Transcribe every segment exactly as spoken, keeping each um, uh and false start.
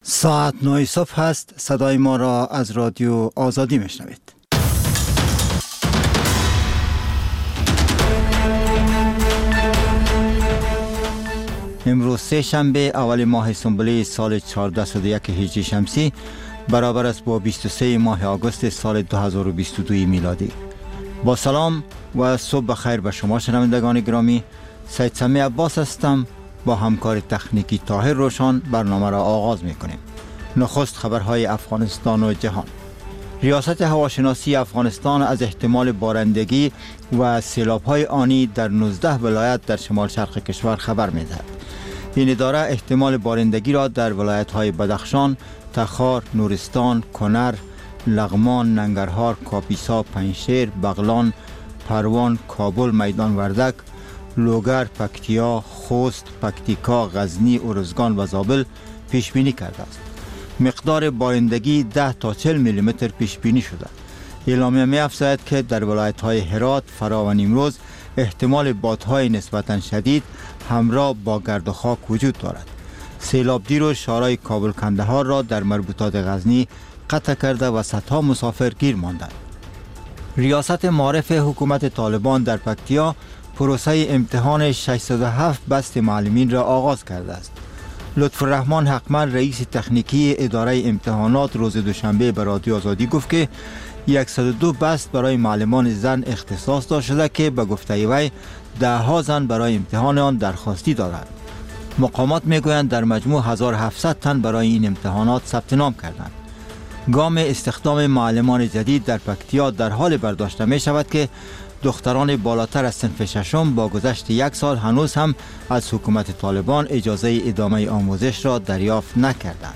ساعت نه صبح هست. صدای ما را از رادیو آزادی میشنوید. امروز سه شنبه اول ماه سنبله سال چهارده صد و یک هجری شمسی برابر است با بیست و سه ماه آگوست سال دو هزار و بیست و دو میلادی. با سلام و صبح بخیر به شما شنوندگان گرامی. سید سمی عباس هستم. با همکار تکنیکی طاهر روشان برنامه را آغاز میکنیم. نخست خبرهای افغانستان و جهان. ریاست هواشناسی افغانستان از احتمال بارندگی و سیلاب‌های آنی در نوزده ولایت در شمال شرق کشور خبر می‌دهد. این اداره احتمال بارندگی را در ولایت‌های بدخشان، تخار، نورستان، کنر، لغمان، ننگرهار، کاپیسا، پنجشیر، بغلان، پروان، کابل، میدان وردک، لوگر، پکتیا، خوست، پکتیکا، غزنی، ارزگان و زابل پیش بینی کرده است. مقدار بارندگی ده تا چهل میلی متر پیش بینی شده. اعلامیه می افزاید که در ولایت‌های هرات، فرا و نیمروز احتمال بادهای نسبتاً شدید همراه با گرد و خاک وجود دارد. سیلاب دیروز شهرهای کابل کندهار را در مربوطات غزنی قطع کرده و صدها مسافر گیر ماندند. ریاست معارف حکومت طالبان در پکتیا پروسه امتحان ششصد و هفت بست معلمین را آغاز کرده است. لطف الرحمن حقمل رئیس تکنیکی اداره امتحانات روز دوشنبه به رادیو آزادی گفت که صد و دو بست برای معلمان زن اختصاص داده شده که به گفته وی ده ها زن برای امتحان آن درخواستی دارند. مقامات میگویند در مجموع هزار و هفتصد تن برای این امتحانات ثبت نام کردند. گام استخدام معلمان جدید در پکتیا در حال برداشته می شود که دختران بالاتر از صنف ششم با گذشت یک سال هنوز هم از حکومت طالبان اجازه ادامه آموزش را دریافت نکردند.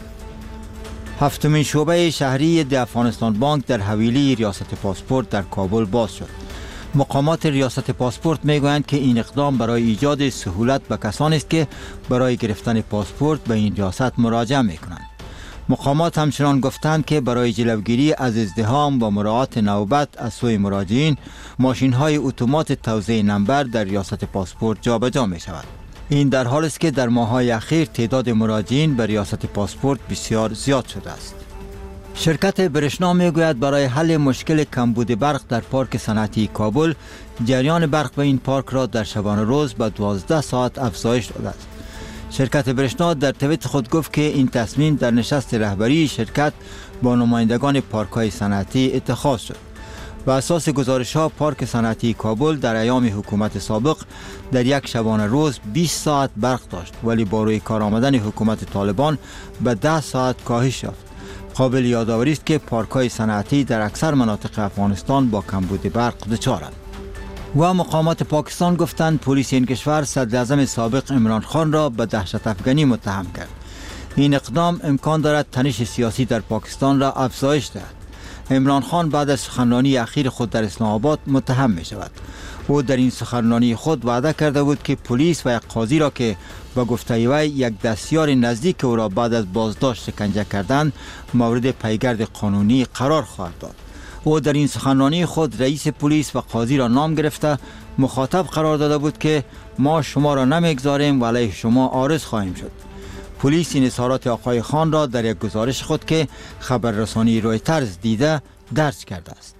هفتمین شعبه شهری د افغانستان بانک در حویلی ریاست پاسپورت در کابل باز شد. مقامات ریاست پاسپورت میگویند که این اقدام برای ایجاد سهولت به کسانی است که برای گرفتن پاسپورت به این ریاست مراجعه میکنند. مقامات همچنان گفتند که برای جلوگیری از ازدحام و مراعات نوبت از سوی مراجعین ماشین‌های اتومات توزیع نمبر در ریاست پاسپورت جابجا می شود. این در حالی است که در ماه‌های اخیر تعداد مراجعین به ریاست پاسپورت بسیار زیاد شده است. شرکت برشنا میگوید برای حل مشکل کمبود برق در پارک صنعتی کابل جریان برق به این پارک را در شبانه روز به دوازده ساعت افزایش داده است. شرکت برشنا در توییت خود گفت که این تصمیم در نشست رهبری شرکت با نمایندگان پارک‌های صنعتی اتخاذ شد. بر اساس گزارش‌ها پارک صنعتی کابل در ایام حکومت سابق در یک شبانه روز بیست ساعت برق داشت، ولی با روی کار آمدن حکومت طالبان به ده ساعت کاهش یافت. قابل یادآوری است که پارک‌های صنعتی در اکثر مناطق افغانستان با کمبود برق دچارند. و مقامات پاکستان گفتند پلیس این کشور صدراعظم سابق عمران خان را به دهشت افغانی متهم کرد. این اقدام امکان دارد تنش سیاسی در پاکستان را افزایش دهد. عمران خان بعد از سخنرانی اخیر خود در اسلام آباد متهم می شود. او در این سخنرانی خود وعده کرده بود که پلیس و یک قاضی را که به گفته وی یک دستیار نزدیک او را بعد از بازداشت شکنجه کردند مورد پیگرد قانونی قرار خواهد داد. او در این سخنرانی خود رئیس پلیس و قاضی را نام گرفته مخاطب قرار داده بود که ما شما را نمیگذاریم و علیه شما عارض خواهیم شد. پلیس این اظهارات آقای خان را در یک گزارش خود که خبررسانی رویترز دیده درج کرده است.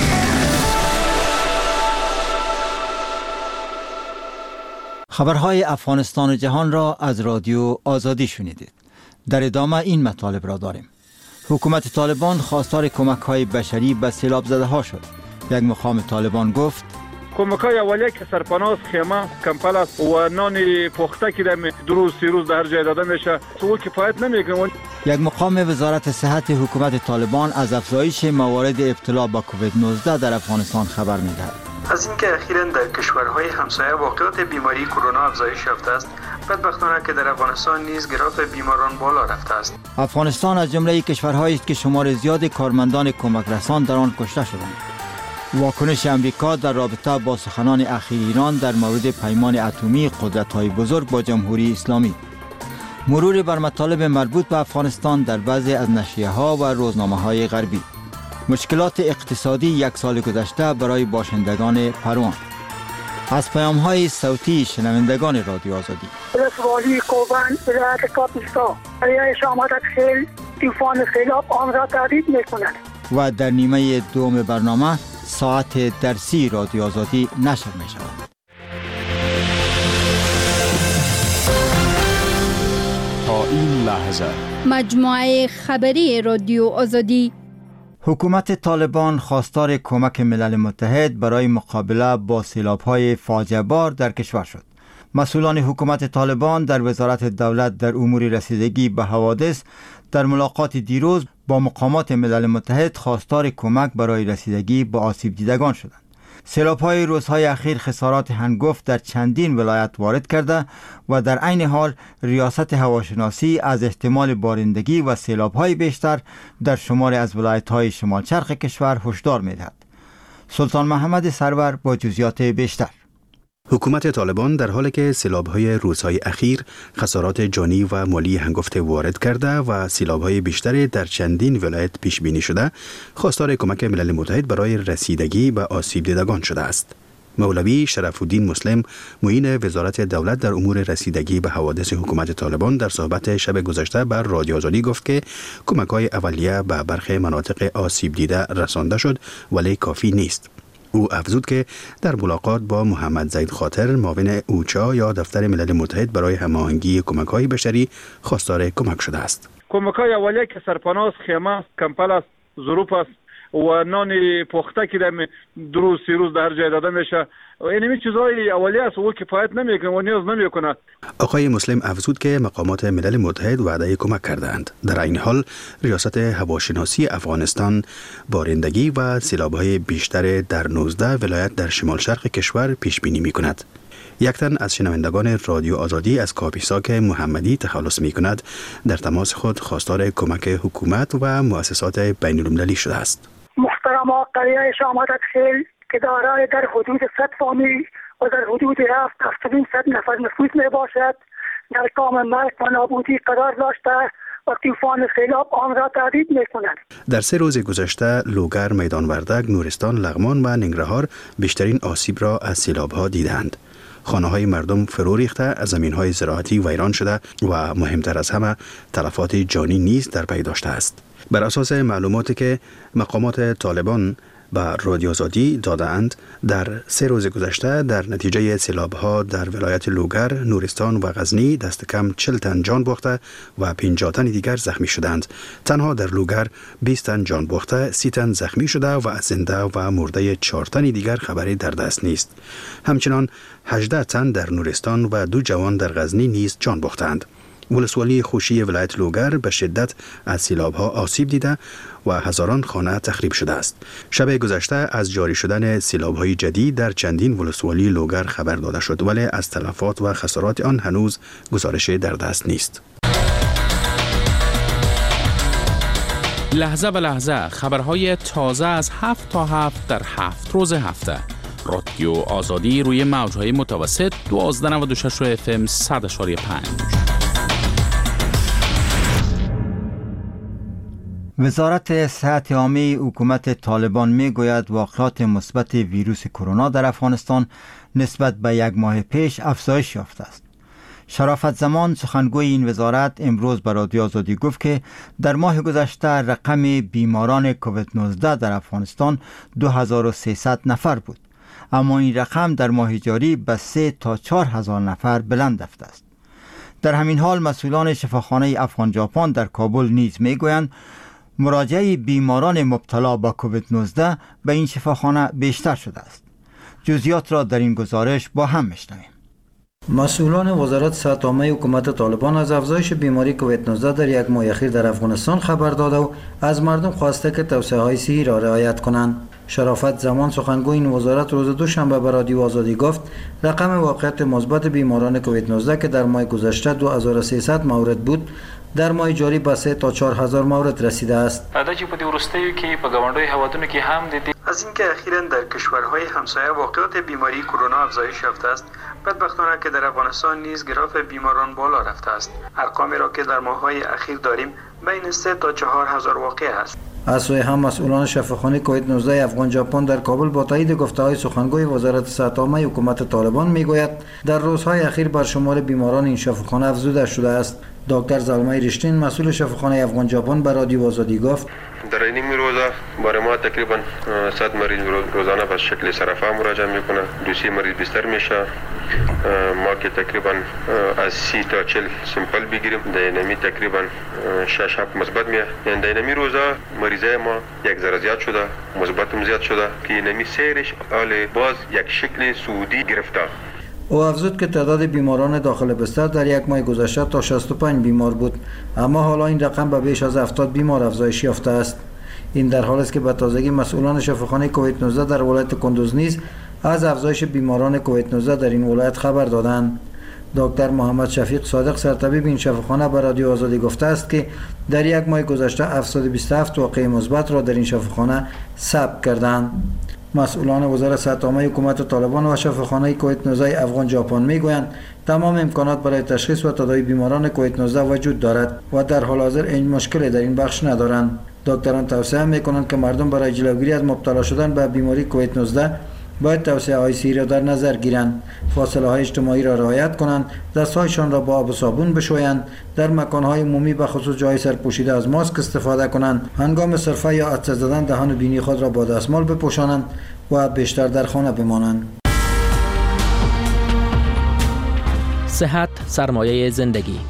خبرهای افغانستان و جهان را از رادیو آزادی شنیدید. در ادامه این مطالب را داریم. حکومت طالبان خواستار کمک‌های بشری به سیلاب زده ها شد. یک مقام طالبان گفت کمک‌های اولیه که سرپناه، خیمه، کمپل است و نان پخته که در دو روز سه روز در جای داده میشه تو کفایت نمیکنه. یک مقام وزارت صحت حکومت طالبان از افزایش موارد ابتلا به کووید نوزده در افغانستان خبر می‌دهد. از اینکه اخیراً در کشورهای همسایه واقعات بیماری کرونا افزایش یافته است، بدبختانه که در افغانستان نیز گراف بیماران بالا رفته است. افغانستان از جمله کشورهایی است که شمار زیاد کارمندان کمک رسان در آن کشته شدند. واکنش امریکا در رابطه با سخنان اخیر ایران در مورد پیمان اتمی قدرت‌های بزرگ با جمهوری اسلامی. مرور بر مطالب مربوط به افغانستان در بعضی از نشریه‌ها و روزنامه‌های غربی. مشکلات اقتصادی یک سال گذشته برای باشندگان پروان. از پیام های صوتی شنوندگان رادیو آزادی. ولسوالی کوبان ولایت کاپیستا دریای شامات خیل طوفان سیلاب آن را تهدید می‌کند. و در نیمه دوم برنامه ساعت درسی رادیو آزادی نشر می شود. تا این لحظه مجموعه خبری رادیو آزادی. حکومت طالبان خواستار کمک ملل متحد برای مقابله با سیلاب‌های فاجعه بار در کشور شد. مسئولان حکومت طالبان در وزارت دولت در امور رسیدگی به حوادث در ملاقات دیروز با مقامات ملل متحد خواستار کمک برای رسیدگی به آسیب دیدگان شدند. سیلاب‌های روزهای اخیر خسارات هنگفت در چندین ولایت وارد کرده و در عین حال ریاست هواشناسی از احتمال بارندگی و سیلاب‌های بیشتر در شماری از ولایت‌های شمال شرق کشور هشدار می‌دهد. سلطان محمد سرور با جزئیات بیشتر. حکومت طالبان در حالی که سیلاب‌های روزهای اخیر خسارات جانی و مالی هنگفته وارد کرده و سیلاب‌های بیشتری در چندین ولایت پیش بینی شده، خواستار کمک ملل متحد برای رسیدگی به آسیب دیدگان شده است. مولوی شرف الدین مسلم، معین وزارت دولت در امور رسیدگی به حوادث حکومت طالبان، در صحبت شب گذشته بر رادیو آزادی گفت که کمک‌های اولیه به برخی مناطق آسیب دیده رسانده شد ولی کافی نیست. او افزود که در ملاقات با محمد زید خاطر، معاون اوچا یا دفتر ملل متحد برای هماهنگی کمک‌های بشری، خواستار کمک شده است. کمک‌های اولیه که سرپناه، خیمه، کمپل است، ظروف است و نان پخته که در دو روز سه روز در جای داده میشه. این چیزهای اولیه است و کفایت نمیکنه و نیاز نمیکنه. آقای مسلم افزود که مقامات ملل متحد وعده کمک کردند. در این حال ریاست هواشناسی افغانستان بارندگی و سیلاب‌های بیشتر در نوزده ولایت در شمال شرق کشور پیش بینی می‌کند. یک تن از شنوندگان رادیو آزادی از کاپیسا محمدی تخلص می‌کند، در تماس خود خواستار کمک حکومت و مؤسسات بین‌المللی شده است. محترم قریه شامات خیل که دارای در حدود صد فامیل و در حدود هفت هفتاد صد نفر نفوس می باشد، در کام مرگ و نابودی قرار داشته و طوفان سیلاب آن را تهدید می کند. در سه روز گذشته لوگر، میدان وردک، نورستان، لغمان و ننگرهار بیشترین آسیب را از سیلاب‌ها دیدند. خانه‌های مردم فرو ریخته، زمین‌های زراعتی ویران شده و مهمتر از همه تلفات جانی نیز در پی داشته است. بر اساس معلوماتی که مقامات طالبان به رادیو آزادی داده‌اند، در سه روز گذشته در نتیجه سیلاب‌ها در ولایت لوگر، نورستان و غزنی دست کم چهل تن جان باخته و پنجاه تن دیگر زخمی شدند. تنها در لوگر بیست تن جان باخته، سی تن زخمی شده و از زنده و مرده چهار تن دیگر خبری در دست نیست. همچنان هجده تن در نورستان و دو جوان در غزنی نیز جان باختند. ولسوالی خوشی ولایت لوگر به شدت از سیلاب‌ها آسیب دیده و هزاران خانه تخریب شده است. شب گذشته از جاری شدن سیلاب‌های جدید در چندین ولسوالی لوگر خبر داده شد، ولی از تلفات و خسارات آن هنوز گزارش در دست نیست. لحظه به لحظه خبرهای تازه از هفت تا هفت در هفت روز هفته. رادیو آزادی روی موج‌های متوسط دوازده نود و شش اف ام صد و پنج. وزارت صحت عامه حکومت طالبان می گوید واقعات مثبت ویروس کرونا در افغانستان نسبت به یک ماه پیش افزایش یافته است. شرافت زمان سخنگوی این وزارت امروز به رادیو آزادی گفت که در ماه گذشته رقم بیماران کووید نوزده در افغانستان دو هزار و سیصد نفر بود، اما این رقم در ماه جاری به سه تا چهار هزار نفر بلند رفته است. در همین حال مسئولان شفاخانه افغان ژاپن در کابل نیز می گویند مراجعه بیماران مبتلا با کووید نوزده به این شفاخانه بیشتر شده است. جزئیات را در این گزارش با هم میشنویم. مسئولان وزارت صحت عامه حکومت طالبان از افزایش بیماری کووید نوزده در یک ماه اخیر در افغانستان خبر داده و از مردم خواسته که توصیه‌های صحی را رعایت کنند. شرافت زمان سخنگوی این وزارت روز دوشنبه به رادیو آزادی گفت رقم واقعیت مثبت بیماران کووید نوزده که در ماه گذشته دو هزار و سیصد مورد بود، در ماه جاری به سه تا چهار هزار مورد رسیده است. عادت په دې ورستیو کې په گاونډي هوادونو کې هم د از اینکه اخیراً در کشورهای همسایه واقعات بیماری کرونا افزایش یافته است، بدبختانه که در افغانستان نیز گراف بیماران بالا رفته است. ارقامی را که در ماه‌های اخیر داریم بین سه تا چهار هزار واقعه است. از سوی هم مسئولان شفاخانه کووید نوزده افغان ژاپن در کابل با تایید گفته‌های سخنگوی وزارت صحت عامه حکومت طالبان میگوید در روزهای اخیر بر شمار بیماران این شفاخانه افزوده شده است. دکتر زلمه رشتین مسئول شفاخانه افغان ژاپن به رادیو آزادی گفت در این روزا برای ما تقریبا صد مریض روزانه به شکل صرفه مراجعه میکنه. دوسی مریض بیشتر میشه. ما که تقریبا از سی تا چهل سمپل بگیریم دینامی تقریبا شش هفت مثبت میاد. یعنی دینامی روزا مریضای ما یک ذره زیاد شده، مثبتم زیاد شده که اینمی سیرش حال باز یک شکل سعودی گرفته. او افزود که تعداد بیماران داخل بستر در یک ماه گذشته تا شصت و پنج بیمار بود، اما حالا این رقم به بیش از هفتاد بیمار افزایش یافته است. این در حالی است که به تازگی مسئولان شفاخانه کووید نوزده در ولایت کندوز نیز از افزایش بیماران کووید نوزده در این ولایت خبر دادند. دکتر محمد شفیق صادق سرطبیب این شفاخانه به رادیو آزادی گفته است که در یک ماه گذشته هفتصد و بیست و هفت واقعه مثبت را در این شفاخانه ثبت کردند. مسئولان وزارت صحت عامه حکومت طالبان و شفاخانه کووید نوزده افغان ژاپن میگویند تمام امکانات برای تشخیص و تداوی بیماران کووید نوزده وجود دارد و در حال حاضر این مشکلی در این بخش ندارند. دکتران توصیه میکنند که مردم برای جلوگیری از مبتلا شدن به بیماری کووید نوزده باید توصیه های صحی را در نظر گیرند، فاصله های اجتماعی را رعایت کنند، دستهایشان را با آب و صابون بشویند، در مکان های عمومی به خصوص جای سرپوشیده از ماسک استفاده کنند، هنگام سرفه یا عطسه زدن دهان و بینی خود را با دستمال بپوشانند و بیشتر در خانه بمانند. صحت سرمایه زندگی.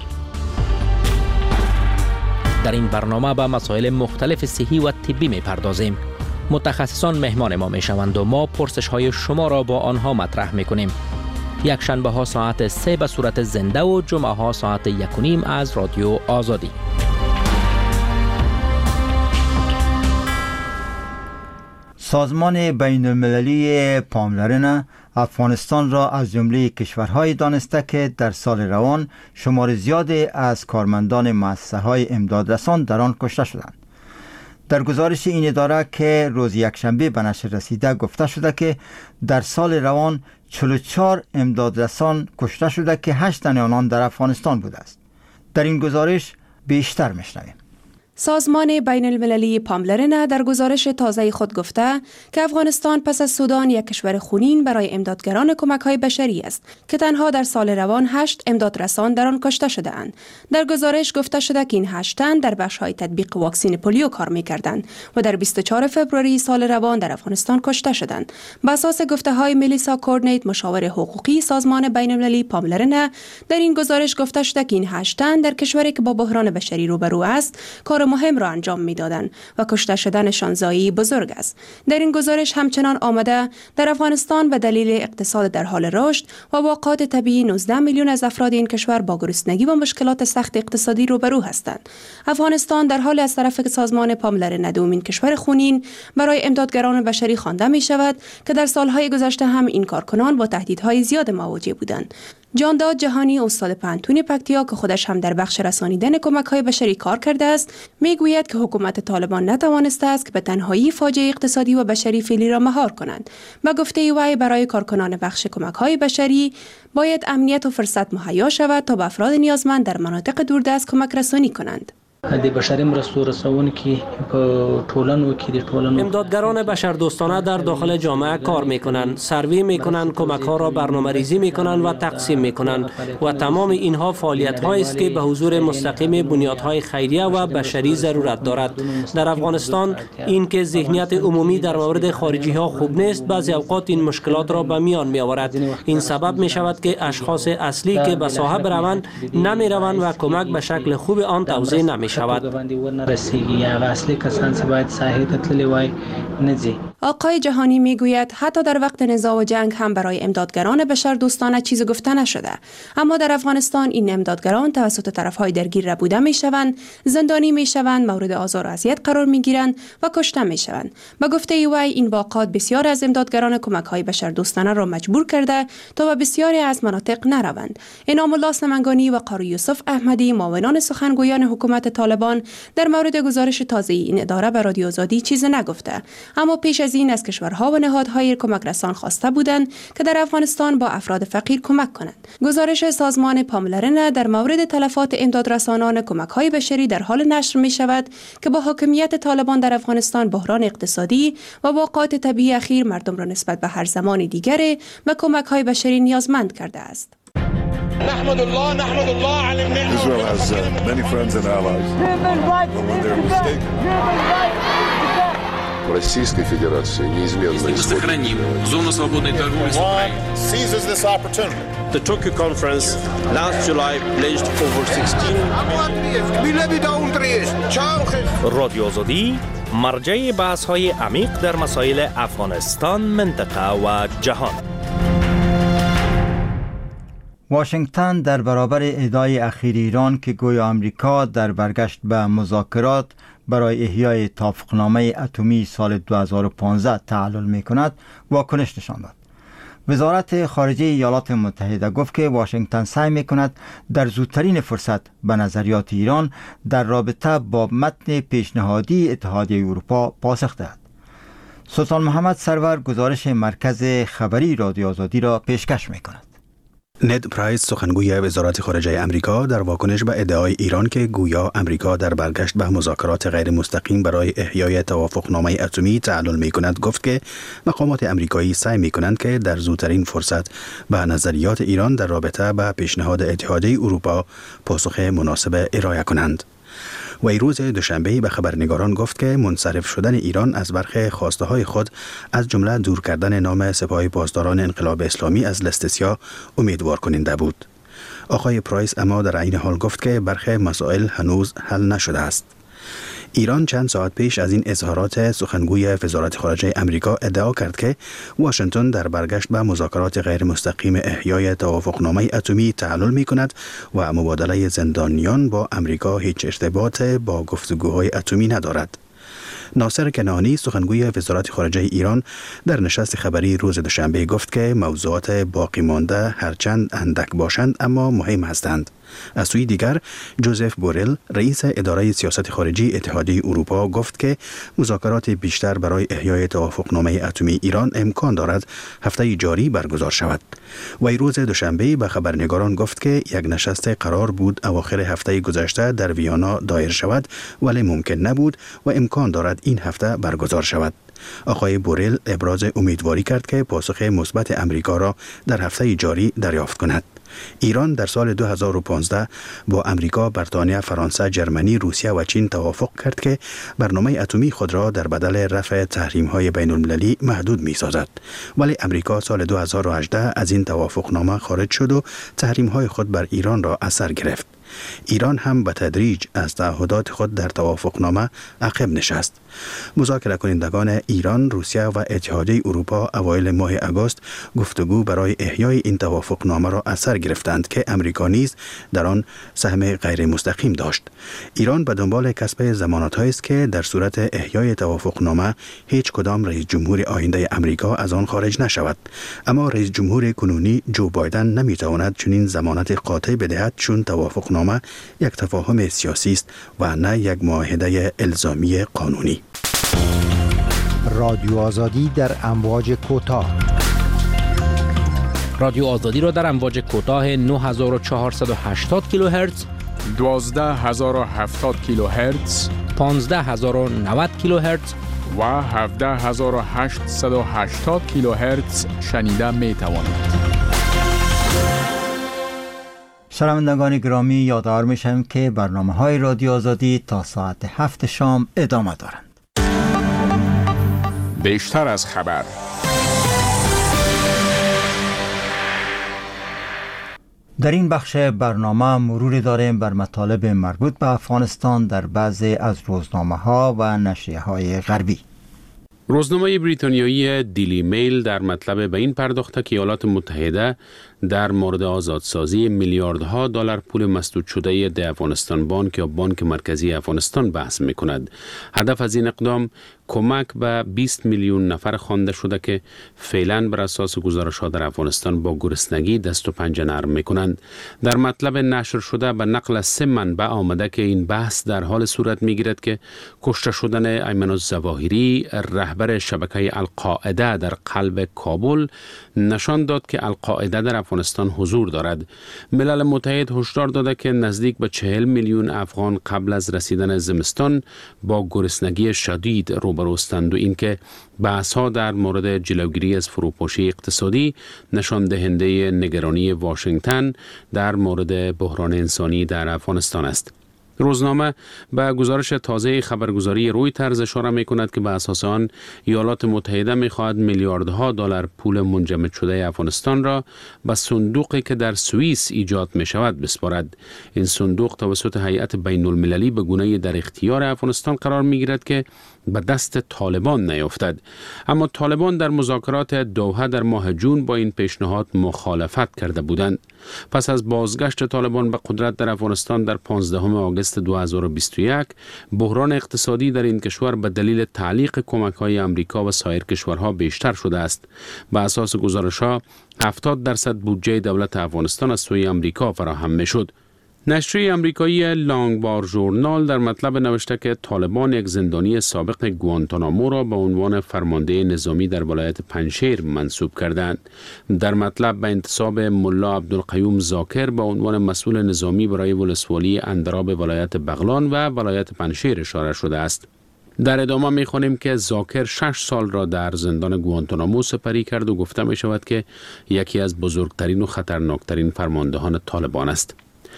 در این برنامه به مسائل مختلف صحی و طبی می‌پردازیم. متخصصان مهمان ما میشوند و ما پرسش های شما را با آنها مطرح میکنیم. یک شنبه ها ساعت سه به صورت زنده و جمعه ها ساعت یک و نیم از رادیو آزادی. سازمان بین المللی پاملرنه افغانستان را از جمله کشورهای دانسته که در سال روان شمار زیادی از کارمندان مؤسسه‌های امدادرسان در آن کشته شدند. در گزارش این اداره که روز یکشنبه به نشر رسیده گفته شده که در سال روان چهل و چهار امدادرسان کشته شده که هشت تن آنان در افغانستان بوده است. در این گزارش بیشتر میشنویم. سازمان بین المللی پاملرنه در گزارش تازه خود گفته که افغانستان پس از سودان یک کشور خونین برای امدادگران کمک‌های بشری است که تنها در سال روان هشت امدادرسان در آن کشته شده اند. در گزارش گفته شده که این هشت تن در بخش‌های تطبیق واکسن پولیو کار می‌کردند و در بیست و چهارم فوریه سال روان در افغانستان کشته شدند. بر اساس گفته‌های ملیسا کورنیت مشاور حقوقی سازمان بین المللی پاملرنه در این گزارش گفته شده که این هشت تن در کشوری که با بحران بشری روبرو است کار مهم را انجام می‌دادند و کشته شدنشان ضایعی بزرگ است. در این گزارش همچنان آمده در افغانستان به دلیل اقتصاد در حال رشد و واقعات طبیعی نوزده میلیون از افراد این کشور با گرسنگی و مشکلات سخت اقتصادی روبرو هستند. افغانستان در حال از طرف سازمان پاملرنه دومین کشور خونین برای امدادگران بشری خوانده می شود که در سالهای گذشته هم این کارکنان با تهدیدهای زیاد مواجه بودند. جانداد جهانی استاد پانتون پکتیا که خودش هم در بخش رسانیدن کمک‌های بشری کار کرده است میگوید که حکومت طالبان نتوانسته است که به تنهایی فاجعه اقتصادی و بشری فعلی را مهار کنند. به گفته وی برای کارکنان بخش کمک‌های بشری باید امنیت و فرصت مهیا شود تا به افراد نیازمند در مناطق دوردست کمک رسانی کنند. د بشري مرستو رسونکي په ټولنو کې د ټولنو امدادگران بشردوستانه در داخل جامعه کار میکنند، سروی میکنند، کمک ها را برنامه‌ریزی میکنند و تقسیم میکنند و تمام اینها فعالیت هایی است که به حضور مستقیم بنیادهای خیریه و بشری ضرورت دارد. در افغانستان این که ذهنیت عمومی در مورد خارجی ها خوب نیست بعضی اوقات این مشکلات را به میان می آورد. این سبب می شود که اشخاص اصلی که به ساحه بروند نمی روند و کمک به شکل خوب آن توزیع نمی شود. آقای جهانی میگوید حتی در وقت نزاع و جنگ هم برای امدادگران بشردوستانه چیزی گفته نشده، اما در افغانستان این امدادگران توسط طرفهای درگیر ربوده میشوند، زندانی میشوند، مورد آزار و اذیت قرار میگیرند و کشته میشوند. به گفته وی این واقعات بسیار از امدادگران کمک‌های بشردوستانه را مجبور کرده تا به بسیاری از مناطق نروند. انعام الله سمنگانی و قاری یوسف احمدی معاونان سخنگویان حکومت طالبان در مورد گزارش تازه این اداره به رادیو آزادی چیزی نگفته، اما پیش از از این از کشورها و نهادهای کمک رسان خواسته بودند که در افغانستان با افراد فقیر کمک کنند. گزارش سازمان پاملرن در مورد تلفات امدادرسانان کمک‌های بشری در حال نشر می شود که با حاکمیت طالبان در افغانستان بحران اقتصادی و واقعات طبیعی اخیر مردم را نسبت به هر زمان دیگری به کمک‌های بشری نیازمند کرده است. نحمد الله نحمد الله على النعمة. Israel has uh, many friends and allies. But when they're mistaken. Российской Федерации неизменно сохраним зону свободной торговли с Украиной. Seizes this opportunity. The Tokyo conference last July pledged over sixteen. رادیو آزادی مرجع بحث‌های عمیق در مسائل افغانستان، منطقه و جهان. واشنگتن در برابر ادعای اخیر ایران که گویا آمریکا در برگشت به مذاکرات برای احیای توافقنامه اتمی سال دو هزار و پانزده تعلل می کند واکنش نشان داد. وزارت خارجه ایالات متحده گفت که واشنگتن سعی می کند در زودترین فرصت به نظریات ایران در رابطه با متن پیشنهادی اتحادیه اروپا پاسخ دهد. سلطان محمد سرور گزارش مرکز خبری رادیو آزادی را پیشکش می کند. نید پرایس سخنگوی وزارت خارجه امریکا در واکنش به ادعای ایران که گویا امریکا در برگشت به مذاکرات غیر مستقیم برای احیای توافقنامه اتمی تعلل می کند گفت که مقامات امریکایی سعی می کنند که در زودترین فرصت به نظریات ایران در رابطه به پیشنهاد اتحادیه اروپا پاسخ مناسب ارائه کنند. وی روز دوشنبه به خبرنگاران گفت که منصرف شدن ایران از برخی خواسته های خود از جمله دور کردن نام سپاه پاسداران انقلاب اسلامی از لیست سیاه امیدوار کننده بود. آقای پرایس اما در عین حال گفت که برخی مسائل هنوز حل نشده است. ایران چند ساعت پیش از این اظهارات سخنگوی وزارت خارجه امریکا ادعا کرد که واشنگتن در برگشت به مذاکرات غیر مستقیم احیای توافقنامه اتمی تعلل می کند و مبادله زندانیان با امریکا هیچ ارتباط با گفتگوهای اتمی ندارد. ناصر کنعانی سخنگوی وزارت خارجه ایران در نشست خبری روز دوشنبه گفت که موضوعات باقی مانده هرچند اندک باشند اما مهم هستند. از سوی دیگر جوزف بورل رئیس اداره سیاست خارجی اتحادیه اروپا گفت که مذاکرات بیشتر برای احیای توافقنامه اتمی ایران امکان دارد هفته جاری برگزار شود. وی روز دوشنبه به خبرنگاران گفت که یک نشست قرار بود اواخر هفته گذشته در ویانا دایر شود ولی ممکن نبود و امکان دارد این هفته برگزار شود. آقای بورل ابراز امیدواری کرد که پاسخ مثبت امریکا را در هفته جاری دریافت کند. ایران در سال دو هزار و پانزده با امریکا، بریتانیا، فرانسه، جرمنی، روسیه و چین توافق کرد که برنامه اتمی خود را در بدل رفع تحریم‌های بین‌المللی محدود می‌سازد. ولی امریکا سال دو هزار و هجده از این توافقنامه خارج شد و تحریم‌های خود بر ایران را اثر گرفت. ایران هم به تدریج از تعهدات خود در توافقنامه عقب نشست. مذاکره کنندگان ایران، روسیه و اتحادیه اروپا اوایل ماه آگوست گفتگو برای احیای این توافقنامه را اثر گرفتند که امریکا نیز در آن سهم غیر مستقیم داشت. ایران به دنبال کسب ضمانت‌هایی است که در صورت احیای توافقنامه هیچ کدام رئیس جمهور آینده امریکا از آن خارج نشود. اما رئیس جمهور کنونی جو بایدن نمیتواند چنین ضمانت قاطع بدهد چون توافقنامه یک تفاهم سیاسی است و نه یک معاهده الزامی قانونی. رادیو آزادی در امواج کوتاه. رادیو آزادی را در امواج کوتاه نه هزار و چهارصد و هشتاد کیلوهرتز، دوازده هزار و هفتاد کیلوهرتز، پانزده هزار و نود کیلوهرتز و هفده هزار و هشتصد و هشتاد کیلوهرتز شنیده می توانید. شنوندگان گرامی، یادآور میشم که برنامه های رادیو آزادی تا ساعت هفت شام ادامه دارند. بیشتر از خبر. در این بخش برنامه مروری داریم بر مطالب مربوط به افغانستان در بعضی از روزنامه ها و نشریه های غربی. روزنامه بریتانیایی دیلی میل در مطلب به این پرداخته که ایالات متحده در مورد آزادسازی میلیاردها دلار پول مسدود شده در افغانستان بانک یا بانک مرکزی افغانستان بحث می‌کند. هدف از این اقدام کمک به بیست میلیون نفر خوانده شده که فعلا بر اساس گزارش‌ها در افغانستان با گرسنگی دست و پنجه نرم می‌کنند. در مطلب نشر شده به نقل از سه منبع آمده که این بحث در حال صورت می‌گیرد که کشته شدن ایمن الظواهری رهبر شبکه القاعده در قلب کابل نشان داد که القاعده در افغانستان حضور دارد. ملل متحد هشدار داده که نزدیک به چهل میلیون افغان قبل از رسیدن زمستان با گرسنگی شدید روبرو هستند و اینکه بحث‌ها در مورد جلوگیری از فروپاشی اقتصادی نشان دهنده نگرانی واشنگتن در مورد بحران انسانی در افغانستان است. روزنامه به گزارش تازه خبرگزاری رویترز اشاره می کند که به اساس آن ایالات متحده می خواهد میلیاردها دلار پول منجمد شده افغانستان را به صندوقی که در سوئیس ایجاد می شود بسپارد. این صندوق توسط هیئت بین المللی به گونه‌ای در اختیار افغانستان قرار می گیرد که به دست طالبان نیفتد. اما طالبان در مذاکرات دوحه در ماه جون با این پیشنهاد مخالفت کرده بودند. پس از بازگشت طالبان به قدرت در افغانستان در پانزدهم آگوست دو هزار و بیست و یک، بحران اقتصادی در این کشور به دلیل تعلیق کمک‌های آمریکا و سایر کشورها بیشتر شده است. به اساس گزارش‌ها هفتاد درصد بودجه دولت افغانستان از سوی آمریکا فراهم می‌شد. نشریه آمریکایی لانگوار ژورنال در مطلب نوشته که طالبان یک زندانی سابق گوانتانامو را به عنوان فرمانده نظامی در ولایت پنجشیر منصوب کردند. در مطلب به انتصاب ملا عبدالقیوم زاکر به عنوان مسئول نظامی برای ولسوالی اندراب ولایت بغلان و ولایت پنجشیر اشاره شده است. در ادامه می خوانیم که زاکر شش سال را در زندان گوانتانامو سپری کرد و گفته می شود که یکی از بزرگترین و خطرناکترین فرماندهان طالبان است.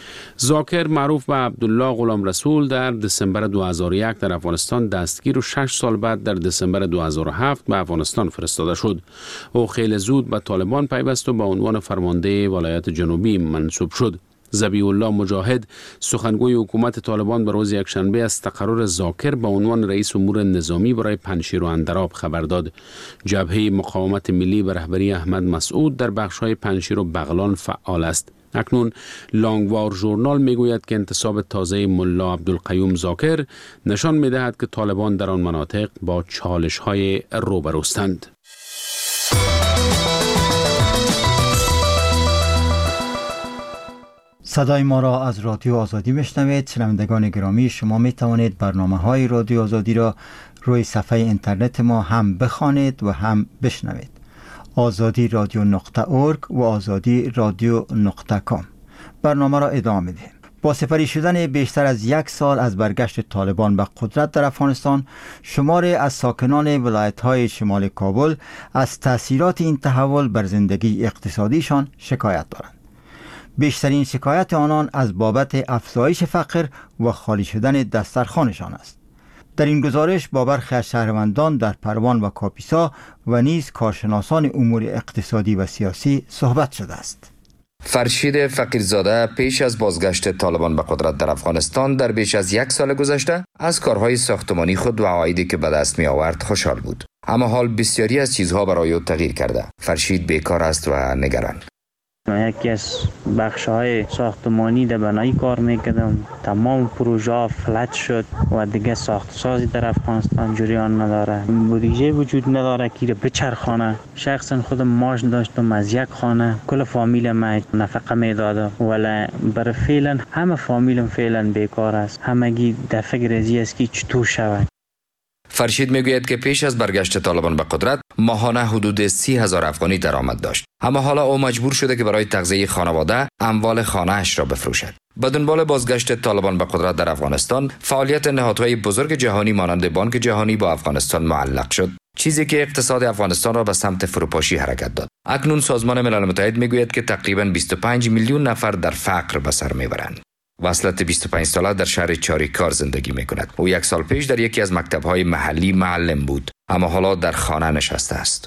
زاکر معروف به عبدالله غلام رسول در دسامبر دو هزار و یک در افغانستان دستگیر و شش سال بعد در دسامبر دو هزار و هفت به افغانستان فرستاده شد. او خیلی زود به طالبان پیوست و به عنوان فرمانده ولایت جنوبی منصوب شد. ذبیح الله مجاهد سخنگوی حکومت طالبان به روز یکشنبه از تقرر زاکر به عنوان رئیس امور نظامی برای پنجشیر و اندراب خبر داد. جبهه مقاومت ملی به رهبری احمد مسعود در بخش‌های پنجشیر و بغلان فعال است. اکنون لانگوار ژورنال میگوید که انتصاب تازه ملا عبدالقیوم زاکر نشان میدهد که طالبان در آن مناطق با چالش‌های روبروستند. صدای ما را از رادیو آزادی میشنوید. شنوندگان گرامی، شما می توانید برنامه‌های رادیو آزادی را روی صفحه اینترنت ما هم بخوانید و هم بشنوید. آزادی رادیو نقطه اورگ و آزادی رادیو نقطه کام. برنامه را ادامه میدیم. با سپری شدن بیشتر از یک سال از برگشت طالبان به قدرت در افغانستان، شماری از ساکنان ولایت‌های شمال کابل از تأثیرات این تحول بر زندگی اقتصادیشان شکایت دارند. بیشترین شکایت آنان از بابت افزایش فقر و خالی شدن دسترخوانشان است. در این گزارش با برخی از شهروندان در پروان و کاپیسا و نیز کارشناسان امور اقتصادی و سیاسی صحبت شده است. فرشید فقیرزاده پیش از بازگشت طالبان به قدرت در افغانستان در بیش از یک سال گذشته از کارهای ساختمانی خود و عوایدی که به دست می آورد خوشحال بود. اما حال بسیاری از چیزها برای او تغییر کرده. فرشید بیکار است و نگران. یکی از بخش‌های ساختمانی در بنایی کار میکردم. تمام پروژه ها فلج شد و دیگه ساخت سازی در افغانستان جریان نداره. بودجه وجود نداره که را بچرخانه. شخصا خودم ماش داشتم از یک خانه، کل فامیل ما نفقه میداده، ولی برای فعلا همه فامیلم فعلا بیکار است. همگی در فکر ازی است که چطور شود. فرشید میگوید که پیش از برگشت طالبان به قدرت ماهانه حدود سی هزار افغانی درآمد داشت، اما حالا او مجبور شده که برای تغذیه خانواده اموال خانه اش را بفروشد. با دنبال بازگشت طالبان به قدرت در افغانستان، فعالیت نهادهای بزرگ جهانی مانند بانک جهانی با افغانستان معلق شد، چیزی که اقتصاد افغانستان را به سمت فروپاشی حرکت داد. اکنون سازمان ملل متحد میگوید که تقریباً بیست و پنج میلیون نفر در فقر به سر میبرند. وصلت بیست و پنج ساله در شهر چاریکار زندگی میکند. او یک سال پیش در یکی از مکتب‌های محلی معلم بود، اما حالا در خانه نشسته است.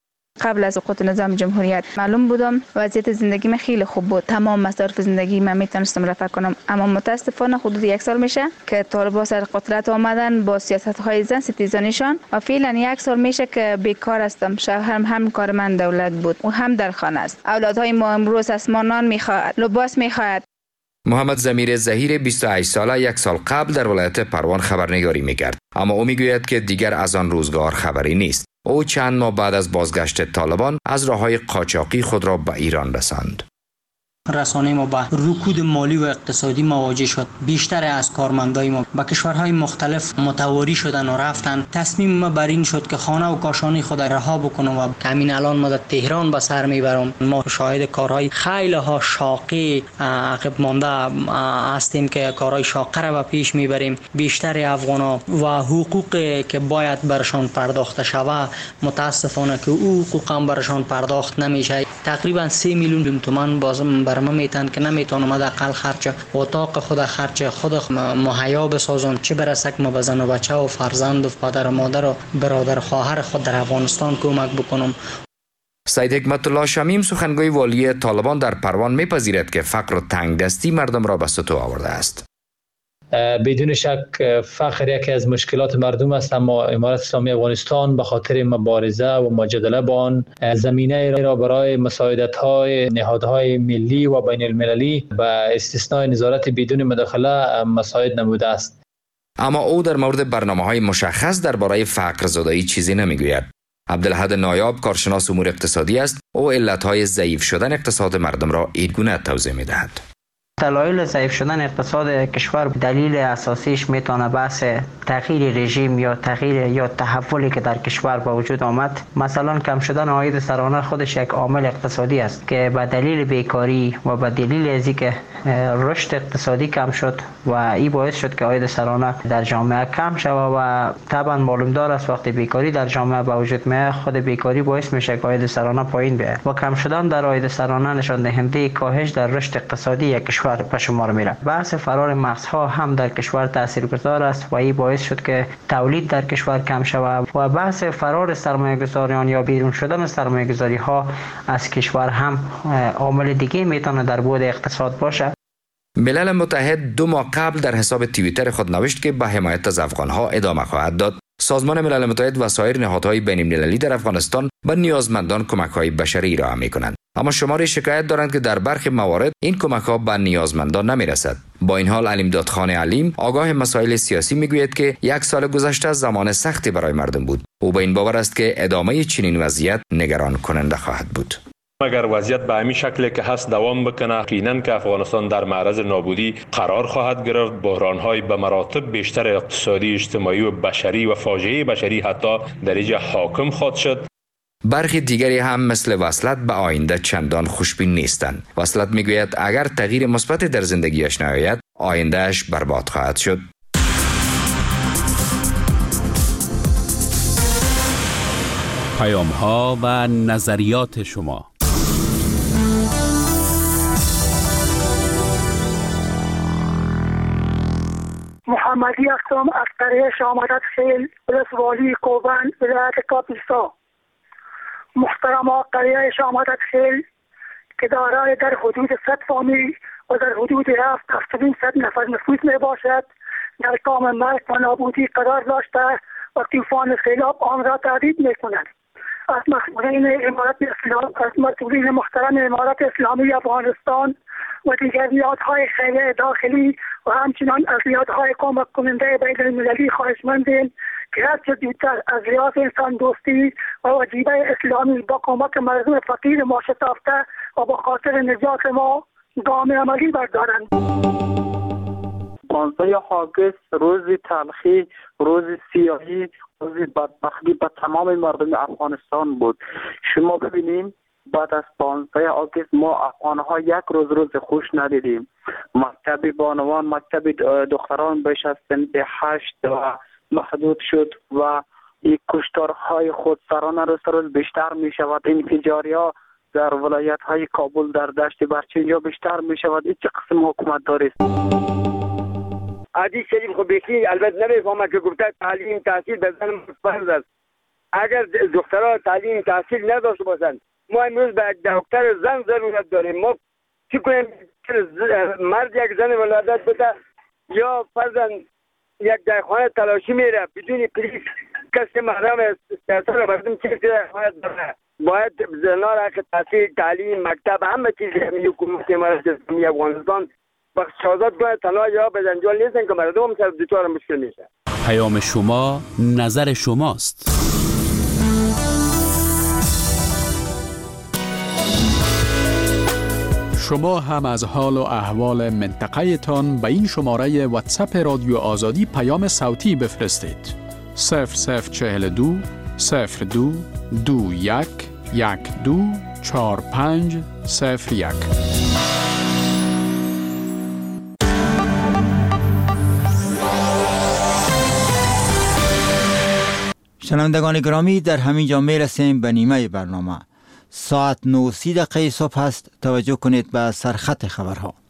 قبل از سقوط نظام جمهوریت معلوم بودم وضعیت زندگی من خیلی خوب بود، تمام مصارف زندگی من میتونستم رفع کنم، اما متاسفانه حدود یک سال میشه که طالبان سر قدرت آمدن با سیاست‌های زن ستیزانیشان و فعلا یک سال میشه که بیکار هستم. شوهرم هم کار من دولت بود و هم در خانه است. اولادهای ما امروز از ما نان میخواهد، لباس میخواهد. محمد ضمیر ظهیر بیست و هشت ساله یک سال قبل در ولایت پروان خبرنگاری میکرد، اما او میگوید که دیگر از آن روزگار خبری نیست. او چند ماه بعد از بازگشت طالبان از راههای قاچاقی خود را به ایران رساند. رسانه ما با رکود مالی و اقتصادی مواجه شد. بیشتر از کارمندای ما به کشورهای مختلف متواری شدن و رفتن. تصمیم ما بر این شد که خانه و کاشانه خود رها بکنم و همین الان ما در تهران به سر میبرم. ما شاهد کارهای خیلی ها شاقی عقب مانده هستیم که کارهای شاقه را به پیش میبریم. بیشتر افغانا و حقوقی که باید برشان پرداخته شود متاسفانه که او حقوق هم برشان پرداخت نمیشه. تقریبا سه میلیون تومان بازم برام میتن که نمیتونم حداقل خرچ اتاق خود خرچ خود مهیا بسازم، چه برسه که ما به زن و بچه و فرزند و پدر و مادر و برادر خواهر خود در افغانستان کمک بکنم. سید حکمت الله شمیم سخنگوی والی طالبان در پروان میپذیرد که فقر و تنگدستی مردم را به سطوح آورده است. بدون شک فقر یکی از مشکلات مردم است، اما امارت اسلامی افغانستان به خاطر مبارزه و مجادله با آن زمینه را برای مساعدت‌های نهادهای ملی و بین المللی به استثناء نظارت بدون مداخله مساعد نموده است. اما او در مورد برنامه‌های مشخص درباره فقر زدایی چیزی نمیگوید. عبدالحد نایاب کارشناس امور اقتصادی است. او علت‌های ضعیف شدن اقتصاد مردم را این گونه توضیح می‌دهد. دلایل ضعیف شدن اقتصاد کشور دلیل اساسیش میتونه بحث تغییر رژیم یا تغییر یا تحولی که در کشور با وجود آمد. مثلا کم شدن عاید سرانه خودش یک عامل اقتصادی است که به دلیل بیکاری و به دلیل از اینکه رشد اقتصادی کم شد و این باعث شد که عاید سرانه در جامعه کم شود و طبعا معلوم دار است وقتی بیکاری در جامعه با وجود میاد خود بیکاری باعث میشه که عاید سرانه پایین بیاد و کم شدن در عاید سرانه نشان دهنده کاهش در رشد اقتصادی یک کشور به شمار میره. بحث فرار مغزها هم در کشور تاثیرگذار است و این باعث شد که تولید در کشور کم شود و بحث فرار سرمایه‌گذاریان یا بیرون شدن سرمایه‌گذاری ها از کشور هم عامل دیگه میتونه در بعد اقتصاد باشه. ملل متحد دو ماه قبل در حساب توییتر خود نوشت که به حمایت از افغانها ادامه خواهد داد. سازمان ملل متحد و سایر نهادهای بین المللی در افغانستان به نیازمندان کمک‌های بشری ارائه می‌کنند. اما شماری شکایت دارند که در برخی موارد این کمک‌ها به نیازمندان نمی‌رسد. با این حال علیمداد خان علیم آگاه مسائل سیاسی میگوید که یک سال گذشته زمان سختی برای مردم بود. او به این باور است که ادامه چنین وضعیت نگران کننده خواهد بود. اگر وضعیت به همین شکلی که هست دوام بکنه یقینا که افغانستان در معرض نابودی قرار خواهد گرفت. بحران‌های به مراتب بیشتر اقتصادی، اجتماعی و بشری و فاجعه بشری حتی در اینجا حاکم خواهد شد. برخی دیگری هم مثل وصلت به آینده چندان خوشبین نیستند. وصلت میگوید اگر تغییر مثبت در زندگیش نیاید آیندهش برباد خواهد شد. پیام‌ها و نظریات شما. محمدی هستم از قریه شامدت خیل ولسوالی کوبن ولایت کاپیسا. محترم قریه شامدت خیل که دارای در حدود صد فامیل و در حدود هفت هفتاد صد نفر نفوس می باشد در کام مرگ و نابودی قرار داشته و طوفان سیلاب آن را تهدید می کند. از مسئولین امارت اسلام از مسئولین محترم امارت اسلامی افغانستان و دیگر نهادهای خیریه داخلی و همچنان از نهادهای کمک کننده بین المللی خواهشمندیم که هرچه زودتر از لحاظ انسان دوستی و وجیبه اسلامی با کمک مردم فقیر ما شتافته و با خاطر نجات ما گام عملی بردارند. پانزده آگوست روز تلخی، روز سیاهی، روز بدبختی به تمام مردم افغانستان بود. شما ببینیم بعد از پانزده آگوست ما افغانها یک روز روز خوش ندیدیم. مکتب بانوان، مکتب دختران بیش از سنت هشت و محدود شد و این کشتارهای خودسرانه روز روز بیشتر می شود. انفجارها در ولایت های کابل در دشت برچنجا بیشتر می شود. این چه قسم حکومت داری است؟ عادی شریف خب بیخی البته نمیفهمه که گفته تعلیم تحصیل به زن فرض است. اگر دخترها تعلیم تحصیل نداشته باشند ما امروز به دکتر زن ضرورت داریم. ما چی کنیم؟ مرد یک زن ولادت بده یا فرضاً یک درخانه تلاشی میره بدون پلیس کسی محرم سیاست را مردم چیزی درخانه داره. باید زنان را که تحصیل تعلیم مکتب همه چیز حکومت امارت اسلامی افغانستان اقتصادات گاه تنها یا به جنجال نیستن که مردم هم سر دوچار مشکل میشه. پیام شما نظر شماست. شما هم از حال و احوال منطقه تان به این شماره واتساپ رادیو آزادی پیام صوتی بفرستید. صفر صفر چهل دو صفر دو دو یک یک دو چهار پنج صفر یک. شنوندگان گرامی، در همین جا می رسیم به نیمه برنامه. ساعت نه و سی دقیقه صبح است. توجه کنید به سرخط خبرها.